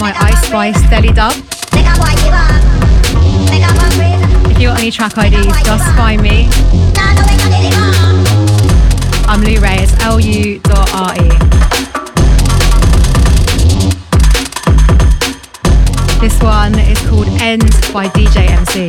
my Ice Spice Deli Dub. If you got any track IDs, just find me. I'm Lu Ray, it's lu.re. This one is called End by DJ MC.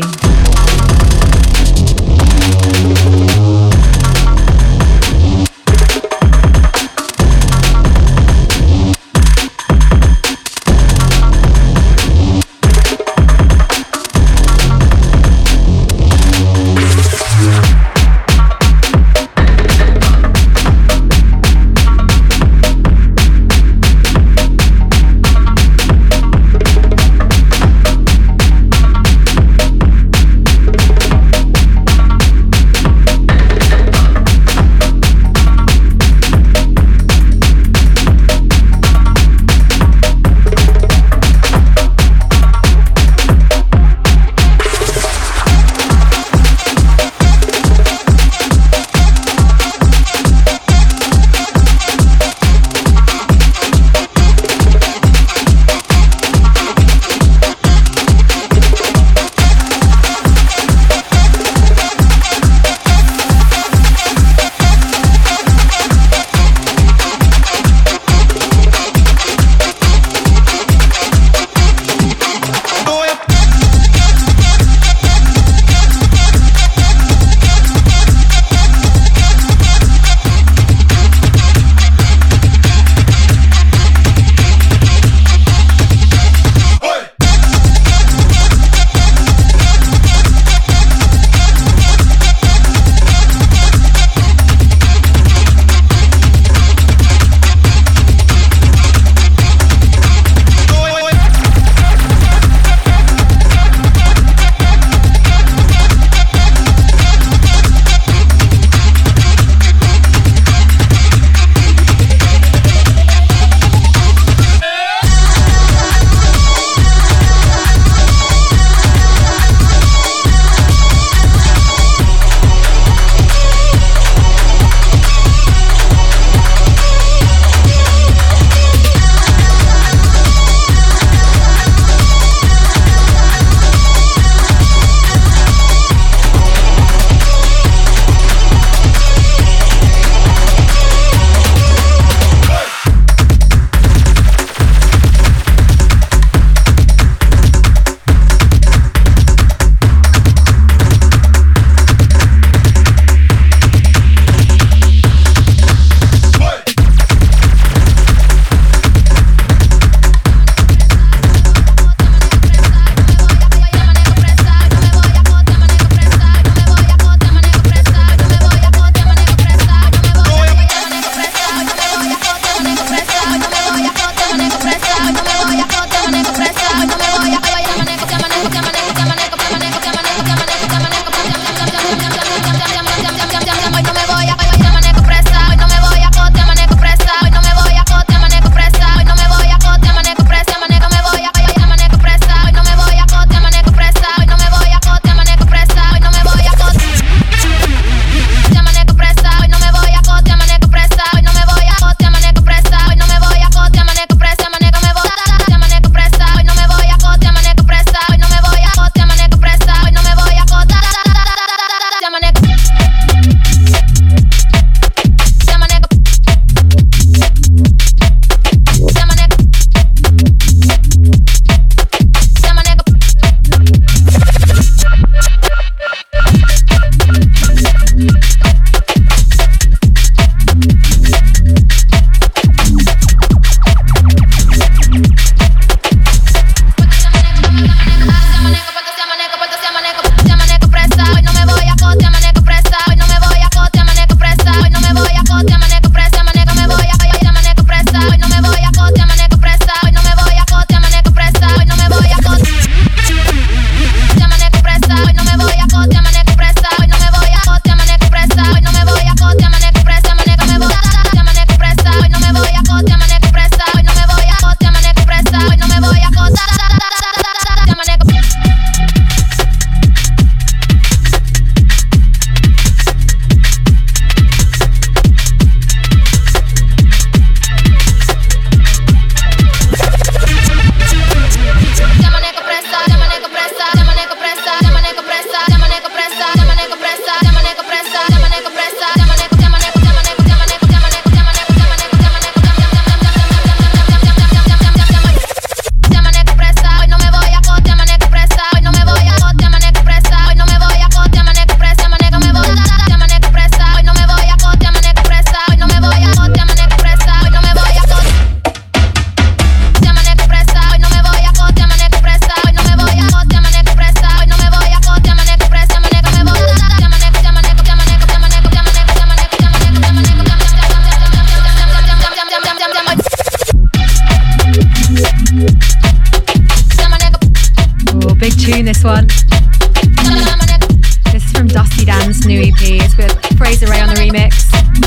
Big tune, this one. This is from Dusty Dan's new EP. It's with Fraser Ray on the remix.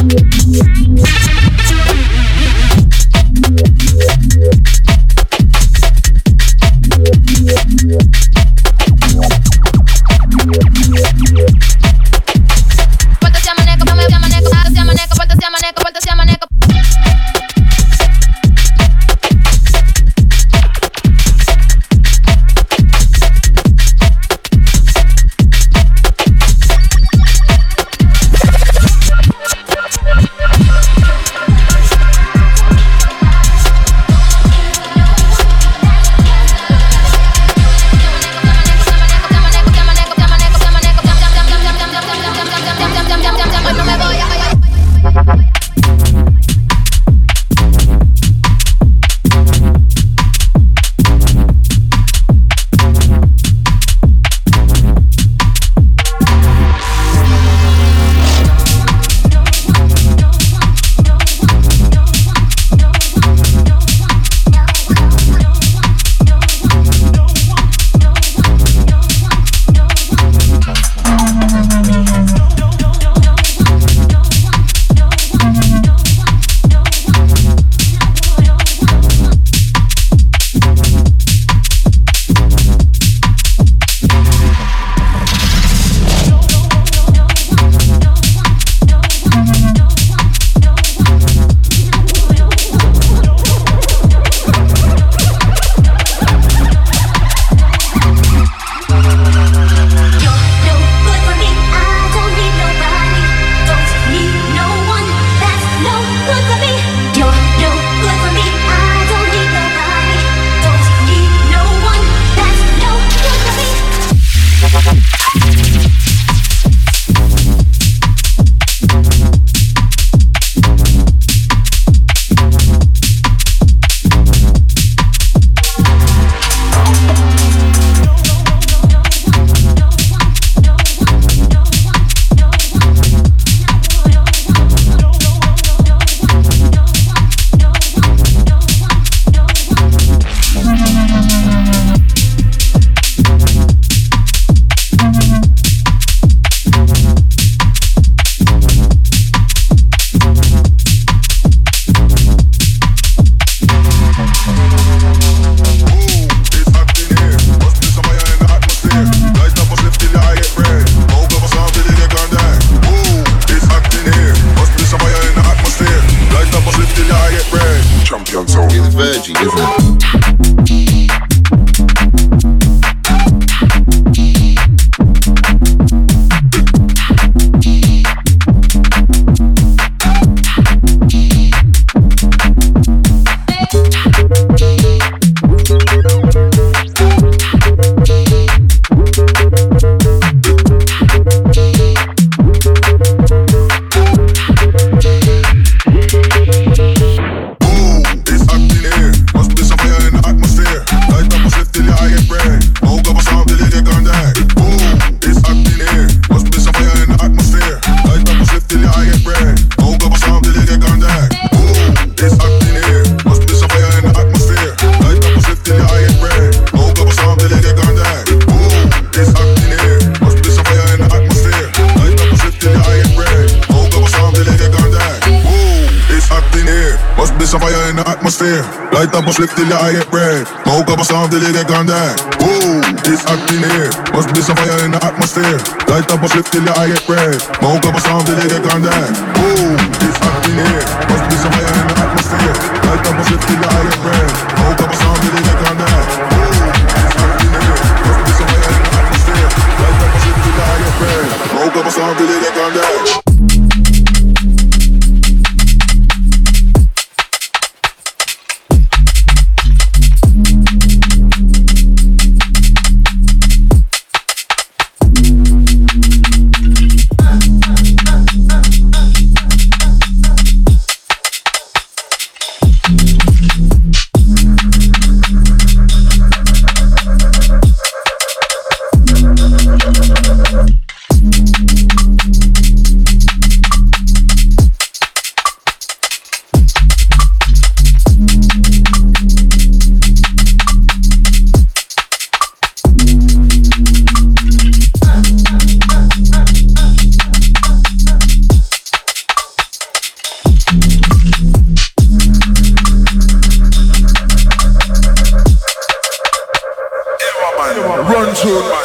Light up a slip till your eye get red. Smoke up a sound till you get gone there. Ooh, it's hot in here. Must be some fire in the atmosphere. Light up a slip till your eye get red. Smoke up a sound till you get gone there. Ooh, it's hot in here. Must be some fire in the atmosphere. Light up a slip till your eye get red. Smoke up a sound till you get gone there. Ooh, it's hot in here. Must be some fire in the atmosphere. Light up a slip till your eye get red. Smoke up a sound till you get gone there. Run through, man.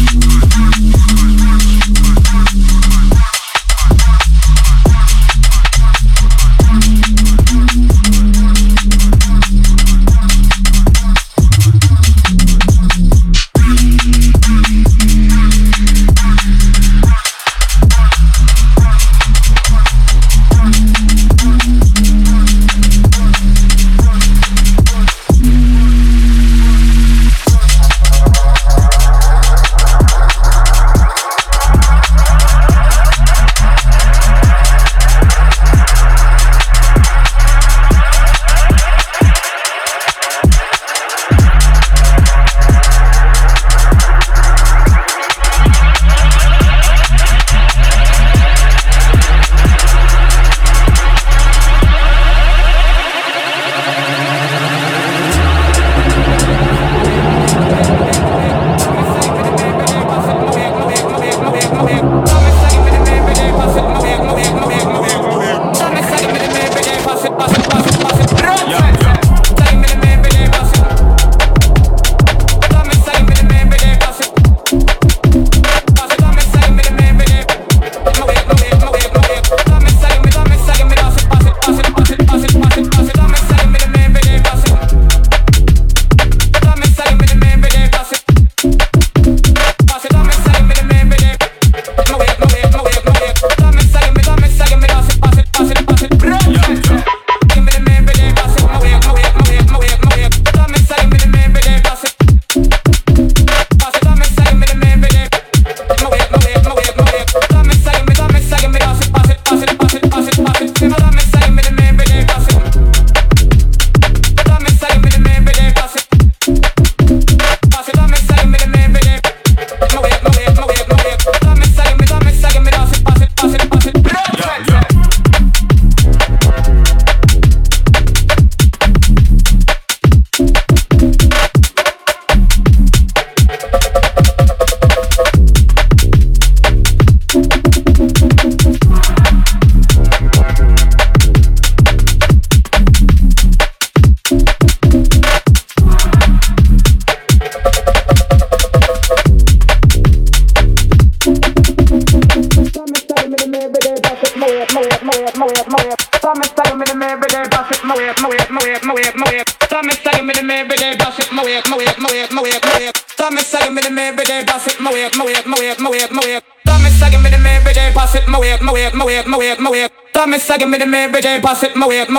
Sagging me the man, but they pass it my way.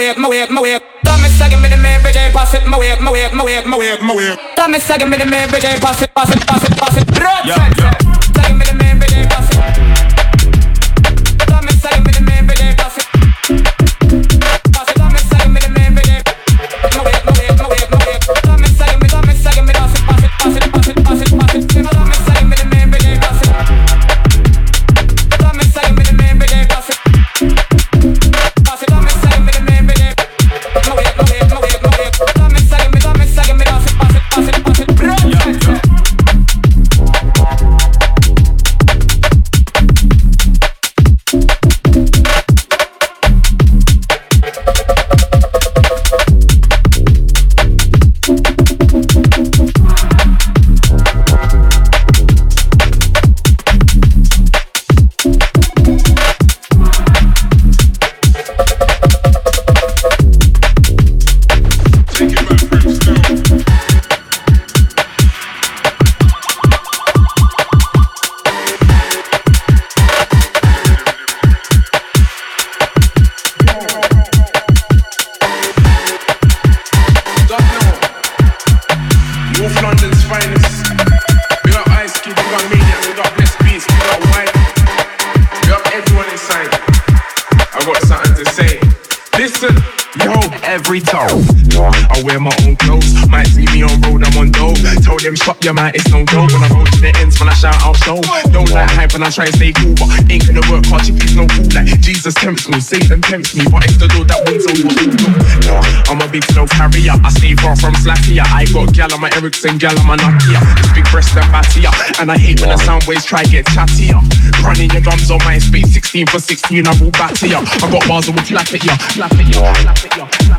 Tommy sagging me the man, but they pass it my way. Tommy sagging me the man, but they pass it. Sagging me the man, but they pass it. Tommy sagging me the man, but they pass it. Tommy sagging me the man, but they Tommy sagging me, pass it. Tommy sagging me the man, but they pass it. Tommy sagging me the man, but they pass it. Tommy sagging me the man, but they pass it. Every toe, I wear my own clothes. Might see me on road, I'm on dough. Told them stop your man, it's no dough. When I roll to the ends, when I shout out show. Don't like hype when I try and stay cool, but ain't gonna work hard, chickie's no fool. Like Jesus tempts me, Satan tempts me, but it's the Lord that wins over all. I'm a big snow carrier, I stay far from Slackier. I got gal on my Ericsson, gal on my Nokia. It's big breast and battier, and I hate when the sound waves try get chattier. Running your gums on my space, 16 for 16, I will batter ya. I got bars that will clap at ya, clap at ya, clap at ya, clap at ya.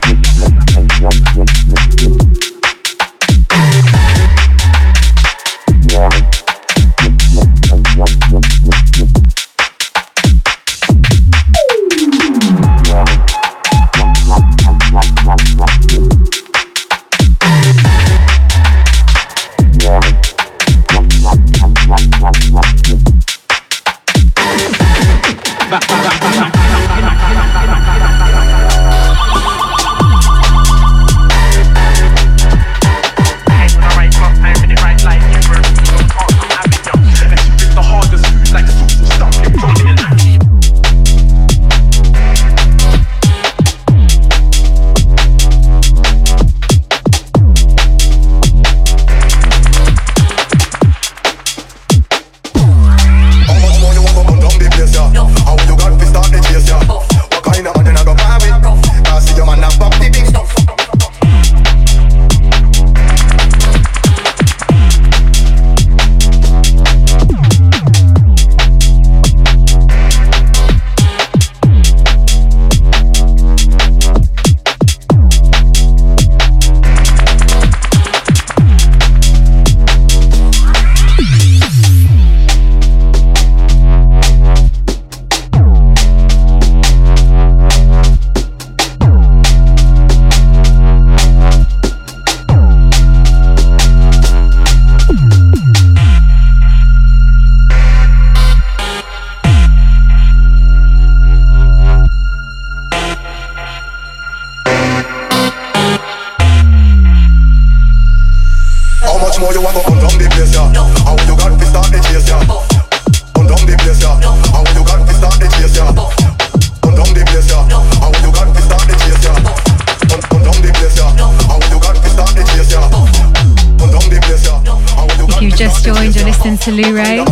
more you want to run down the place, yeah. How you got to start the chase, yeah. Run down the place, yeah. How you got to start the chase, yeah. Run down the place, yeah. How you got to start the chase, yeah. Run down the place, yeah. How you got to start the chase, yeah. Run down the place, yeah. If you've just joined, you're listening to Lou Ray.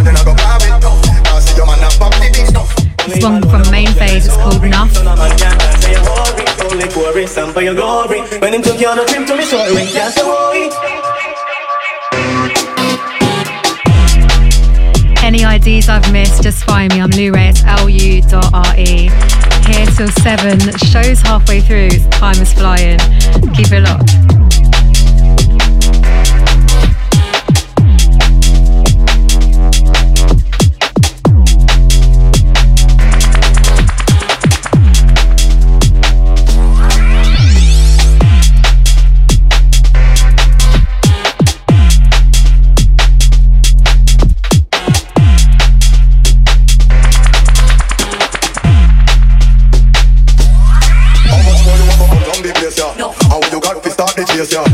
This one from Main Phase, it's called Enough. Any IDs I've missed, just find me. I'm Lou Ray, it's LU.RE. Here till 7, show's halfway through, time is flying. Keep it locked. Yes, yeah.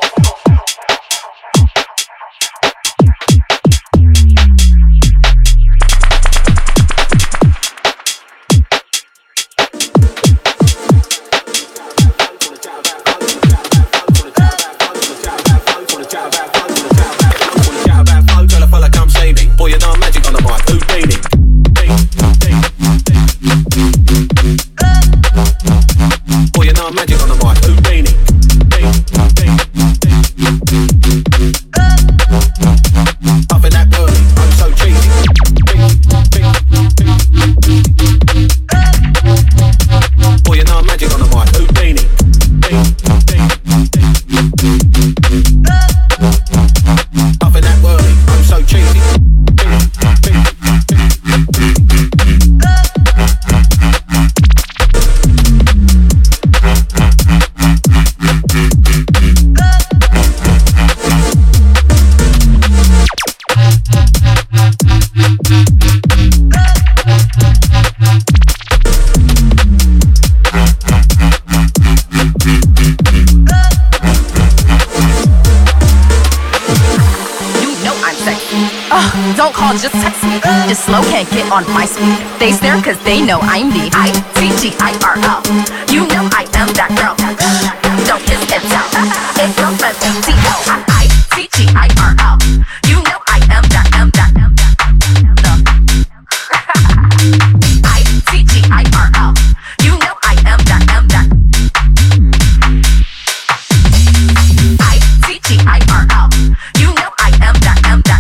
Just text me. Just slow can't get on my speed. They stare cause they know I'm the ITGIRL. You know I am that girl. Don't kiss and tell. It's from the BTL. ITGIRL. You know I am that. ITGIRL. You know I am that. ITGIRL. You know I am that.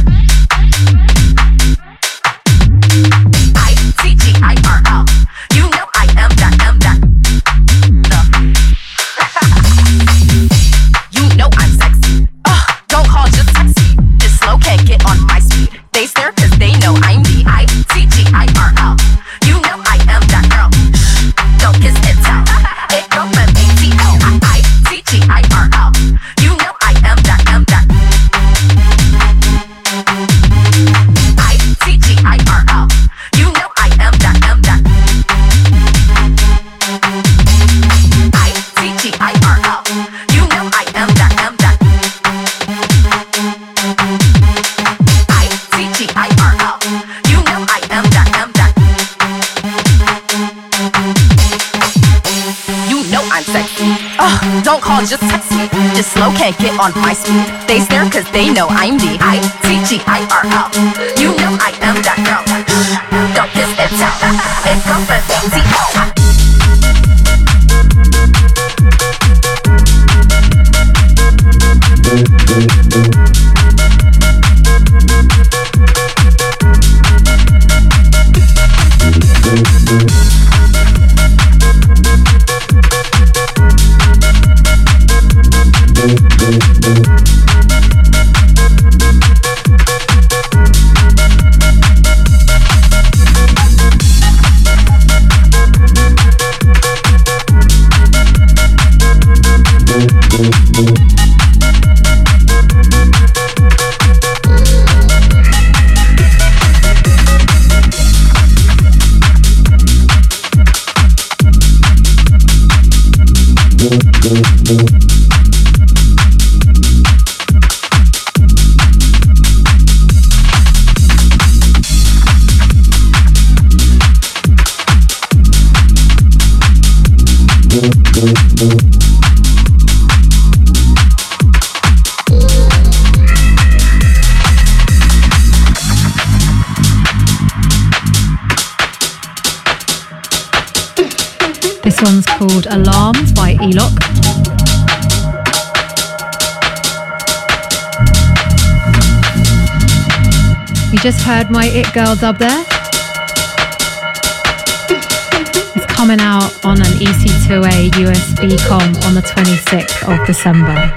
ITGIRL. You know I am that. You know I'm sexy. Don't call, just text me. This slow can't get on my speed. They stare cause they know I'm the ITGIRL. You know I am that girl. Don't kiss and tell. It go from ATL. ITGIRL. You know I am that. ITGIRL. You know I am that. ITGIRL. You know I am that. ITGIRL. You know I am that. You know I'm sexy. Don't call, just text me. Just slow can't get on my speed. They stare cause they know I'm the ITGIRL. You know I am that girl. Don't kiss and tell. It's from the BTL. one's called Alarmed by Elok. You just heard my It Girl dub there. It's coming out on an EC2A USB com on the 26th of December.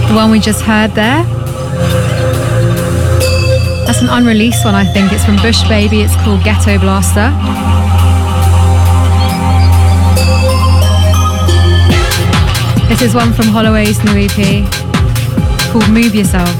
The one we just heard there. That's an unreleased one, I think. It's from Bush Baby. It's called Ghetto Blaster. This is one from Holloway's new EP called Move Yourself.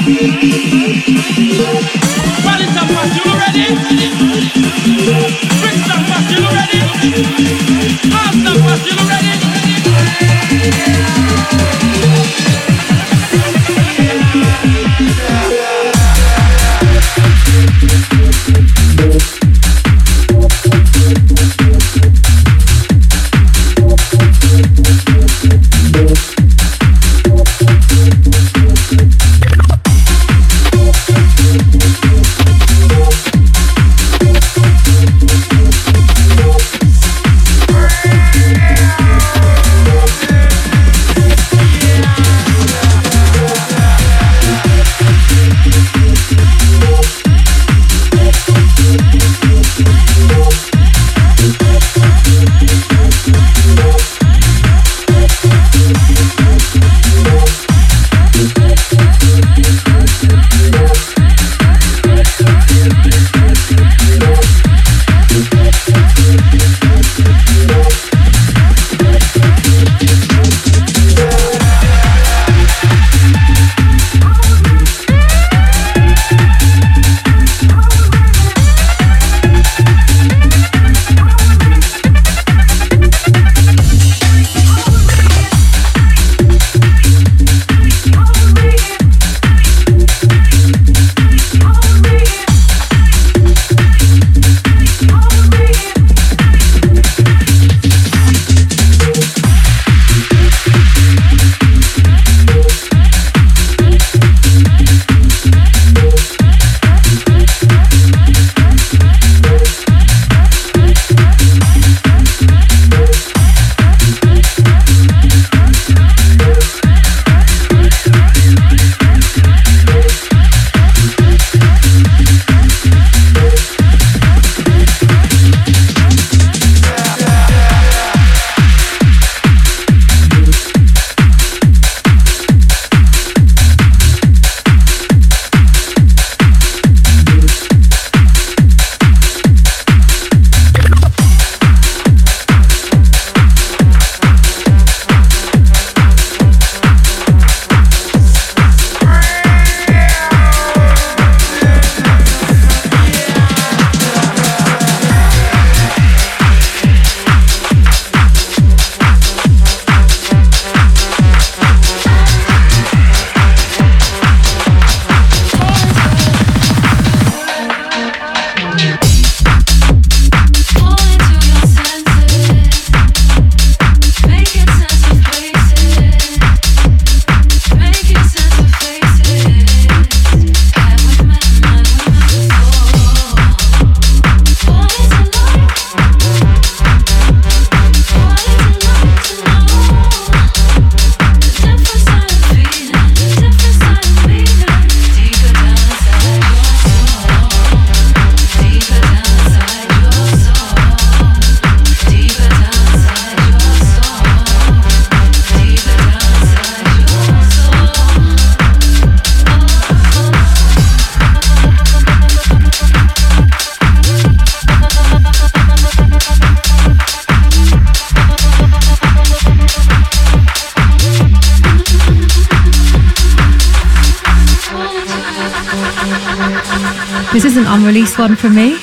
This is an unreleased one from me.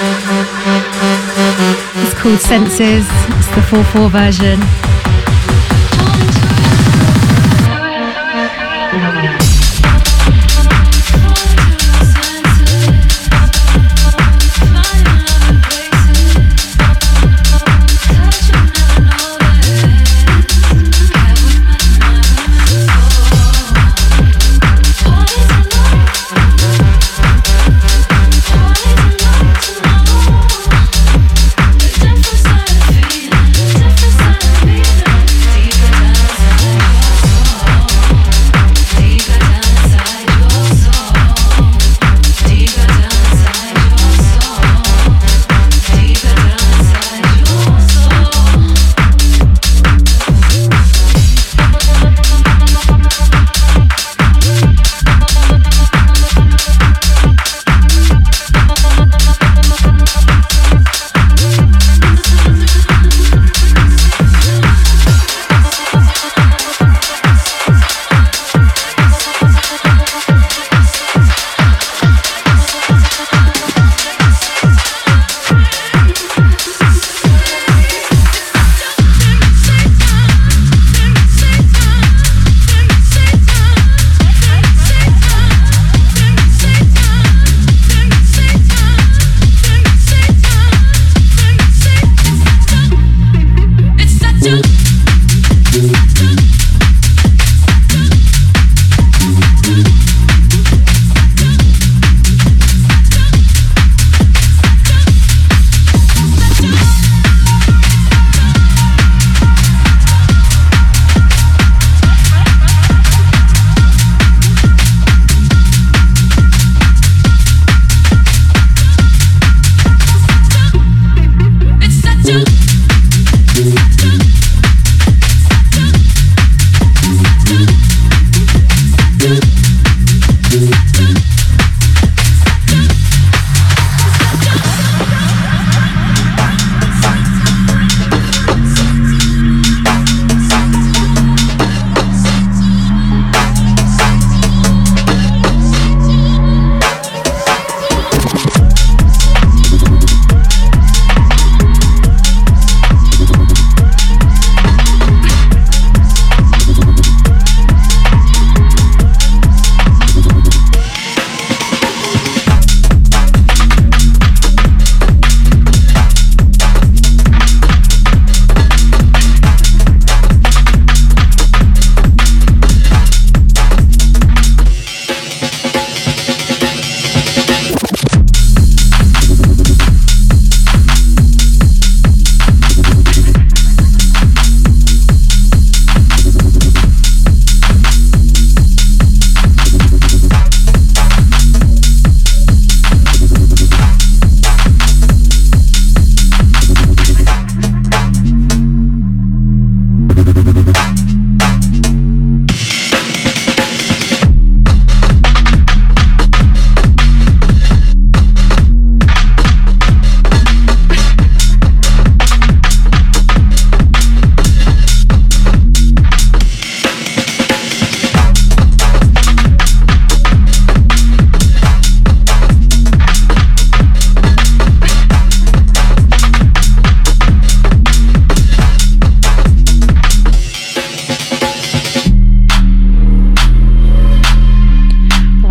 It's called Senses. It's the 4/4 version. Different side of feeling, different side of me.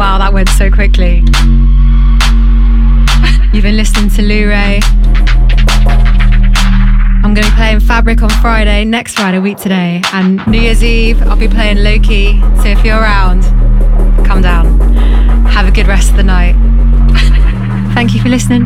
Wow, that went so quickly. You've been listening to Lou Ray. I'm going to be playing Fabric on Friday, next Friday, week today. And New Year's Eve, I'll be playing Loki. So if you're around, come down. Have a good rest of the night. Thank you for listening.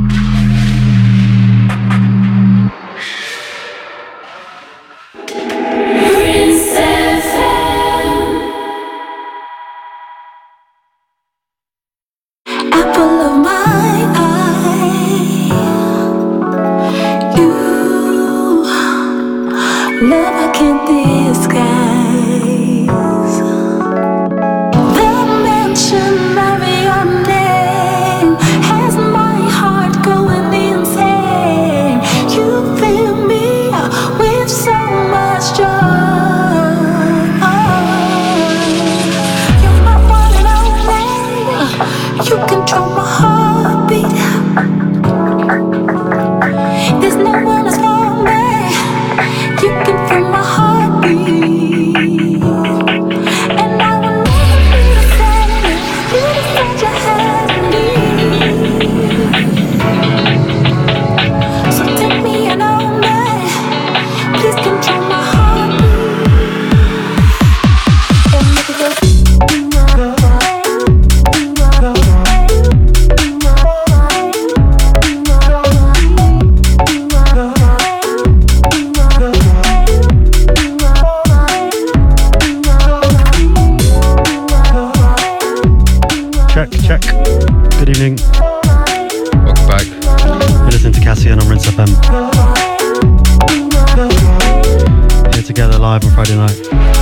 Live on Friday night.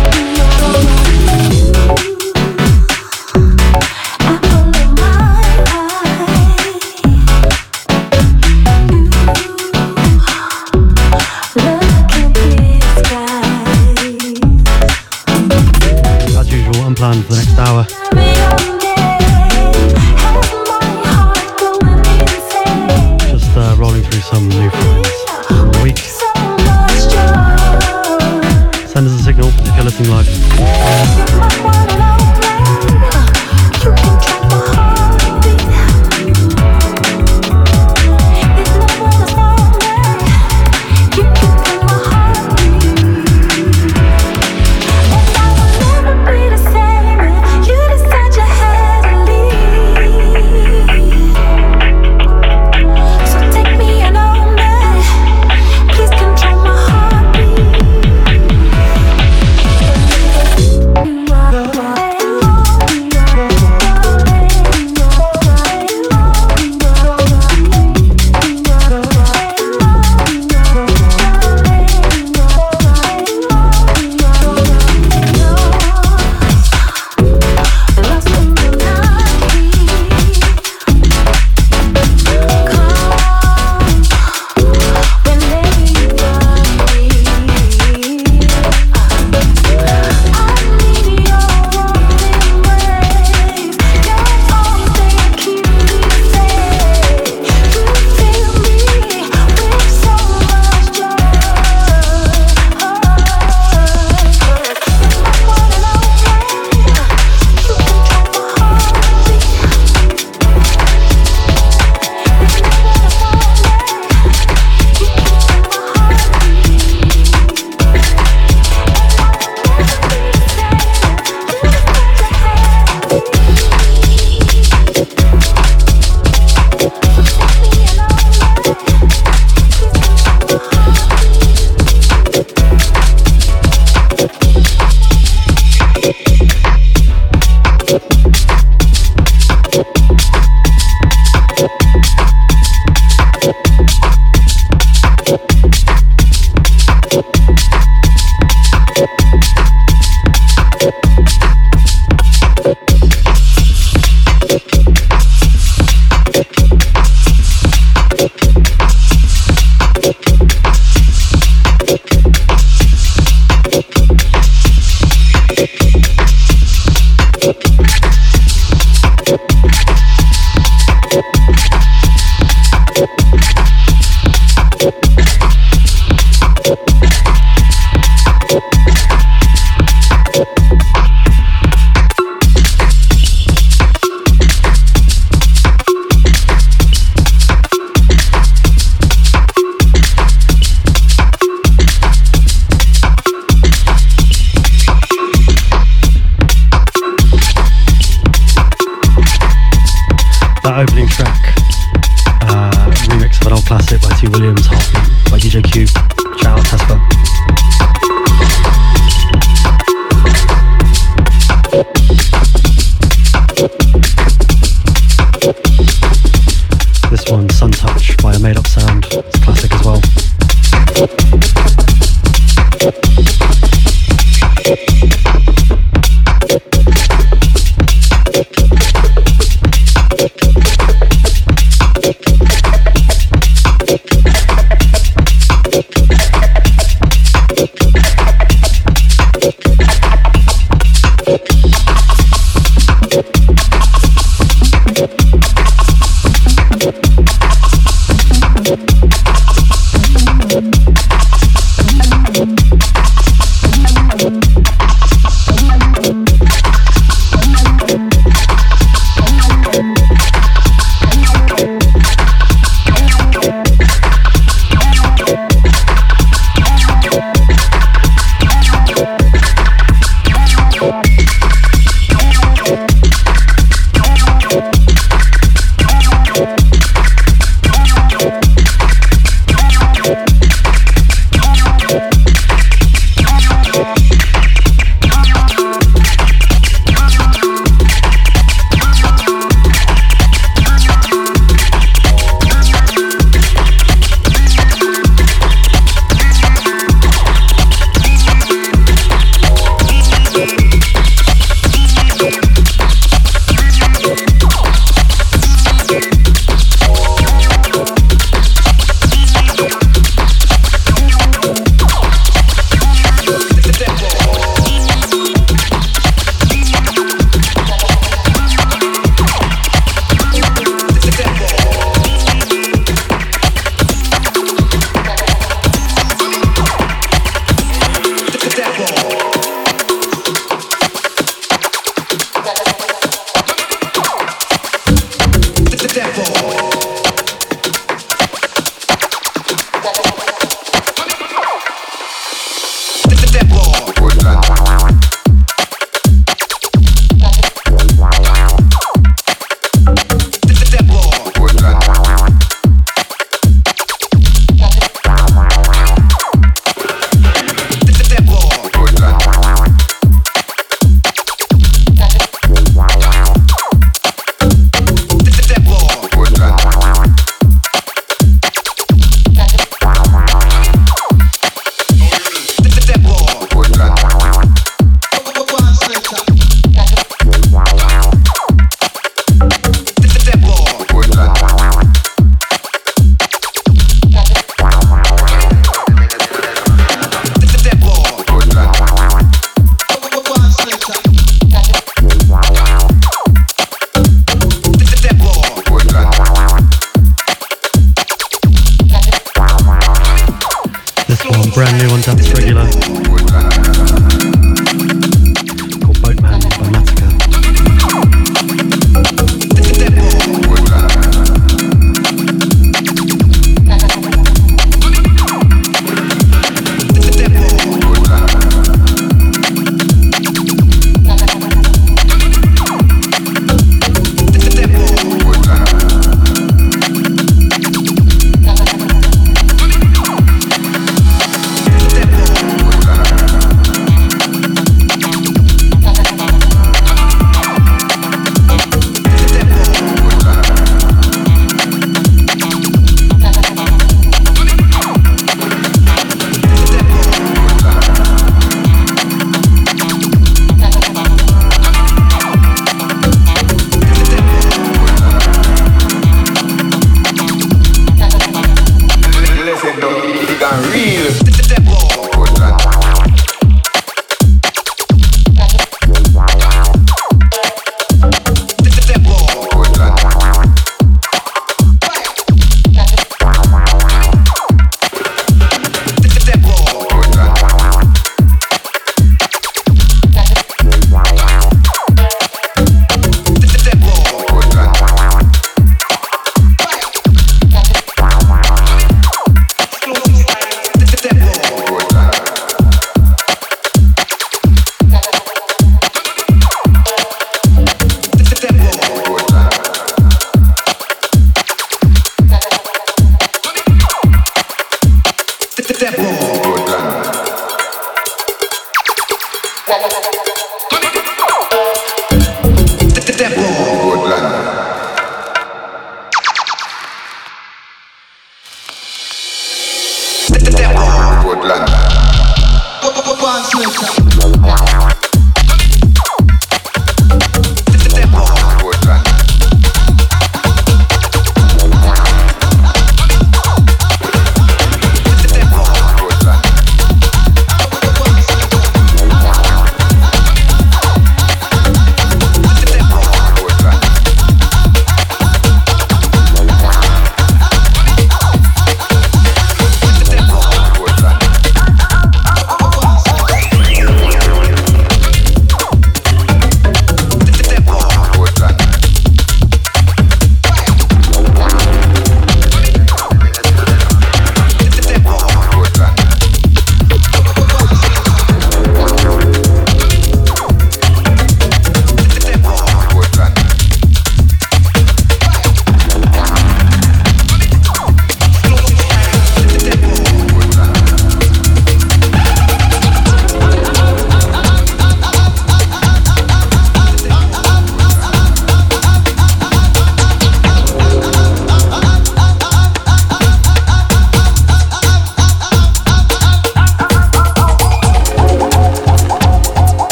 As usual, unplanned for the next hour. Just rolling through some new finds from the week. Send us a signal if you're listening live. That opening track, remix of an old classic by T. Williams, Heartbeat by DJ Cube. Shout out Tesfa. This one, Sun Touch by A Made Up Sound. It's a classic as well.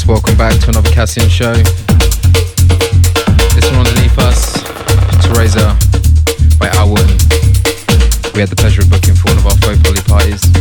Welcome back to another Cassian show. This one underneath us, Teresa by Alwyn. We had the pleasure of booking for one of our folk poly parties.